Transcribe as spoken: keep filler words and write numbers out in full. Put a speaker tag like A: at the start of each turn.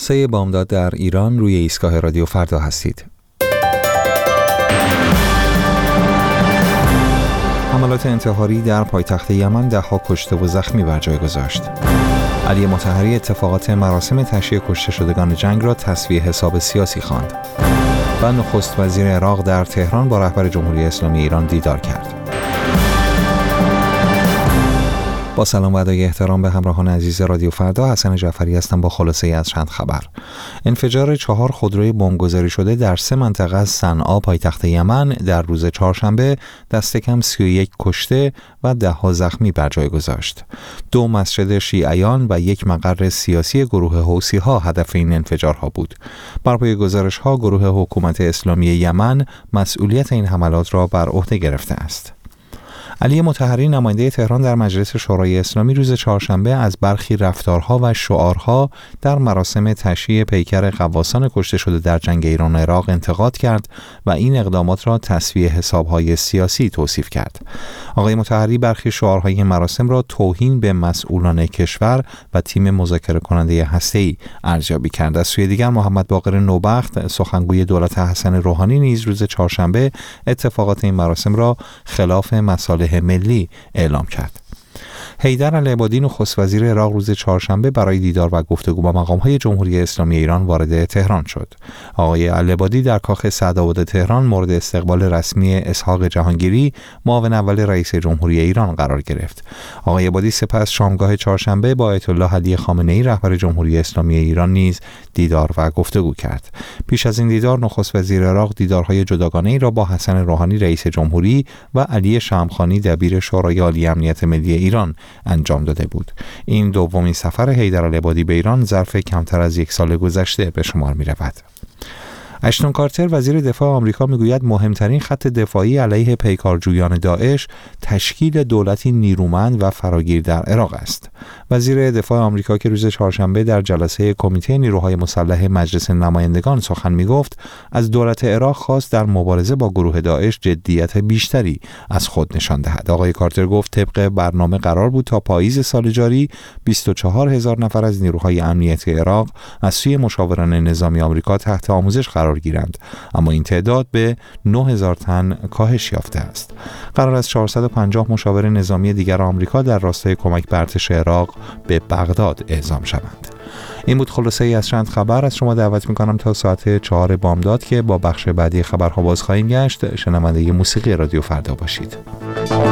A: سه بامداد در ایران، روی ایستگاه رادیو فردا هستید. حملات انتحاری در پایتخت یمن ده‌ها کشته و زخمی بر جای گذاشت. علی مطهری اتفاقات مراسم تشییع کشته شدگان جنگ را تسویه حساب سیاسی خواند. و نخست وزیر عراق در تهران با رهبر جمهوری اسلامی ایران دیدار کرد. با سلام و ادای احترام به همراهان عزیز رادیو فردا، حسن جعفری هستم با خلاصه ای از چند خبر. انفجار چهار خودروی بمبگذاری شده در سه منطقه از صنعا پایتخت یمن در روز چهارشنبه دست کم سی و یک کشته و ده ها زخمی بر جای گذاشت. دو مسجد شیعیان و یک مقر سیاسی گروه حوثی ها هدف این انفجارها بود. بر پایه گزارش ها، گروه حکومت اسلامی یمن مسئولیت این حملات را بر عهده گرفته است. علی مطهری نماینده تهران در مجلس شورای اسلامی روز چهارشنبه از برخی رفتارها و شعارها در مراسم تشییع پیکر غواصان کشته شده در جنگ ایران و عراق انتقاد کرد و این اقدامات را تسویه حسابهای سیاسی توصیف کرد. آقای مطهری برخی شعارهای مراسم را توهین به مسئولان کشور و تیم مذاکره کننده هسته‌ای ارزیابی کرد. از سوی دیگر محمد باقر نوبخت سخنگوی دولت حسن روحانی نیز روز چهارشنبه اتفاقات این مراسم را خلاف مصالح ملی اعلام کرد. حیدر العبادی نخست وزیر عراق روز چهارشنبه برای دیدار و گفتگو با مقام‌های جمهوری اسلامی ایران وارد تهران شد. آقای العبادی در کاخ سعدآباد تهران مورد استقبال رسمی اسحاق جهانگیری، معاون اول رئیس جمهوری ایران قرار گرفت. آقای العبادی سپس شامگاه چهارشنبه با آیت الله علی خامنه‌ای رهبر جمهوری اسلامی ایران نیز دیدار و گفتگو کرد. پیش از این دیدار نخست وزیر عراق دیدارهای جداگانه‌ای را با حسن روحانی رئیس جمهوری و علی شمخانی دبیر شورای عالی امنیت ملی ایران انجام داده بود. این دومین سفر حیدر العبادی به ایران ظرف کمتر از یک سال گذشته به شمار می رود. اشتون کارتر وزیر دفاع آمریکا میگوید مهمترین خط دفاعی علیه پیکارجویان داعش تشکیل دولتی نیرومند و فراگیر در عراق است. وزیر دفاع آمریکا که روز چهارشنبه در جلسه کمیته نیروهای مسلح مجلس نمایندگان سخن میگفت، از دولت عراق خواست در مبارزه با گروه داعش جدیت بیشتری از خود نشان دهد. آقای کارتر گفت طبق برنامه قرار بود تا پاییز سال جاری بیست و چهار هزار نفر از نیروهای امنیتی عراق از سوی مشاوران نظامی آمریکا تحت آموزش قرار گیرند، اما این تعداد به نه هزار تن کاهش یافته است. قرار است چهارصد و پنجاه مشاور نظامی دیگر آمریکا در راستای کمک به ارتش عراق به بغداد اعزام شوند. این بود خلاصه ای از چند خبر. از شما دعوت میکنم تا ساعت چهار بامداد که با بخش بعدی خبرها باز خواهیم گشت شنونده موسیقی رادیو فردا باشید.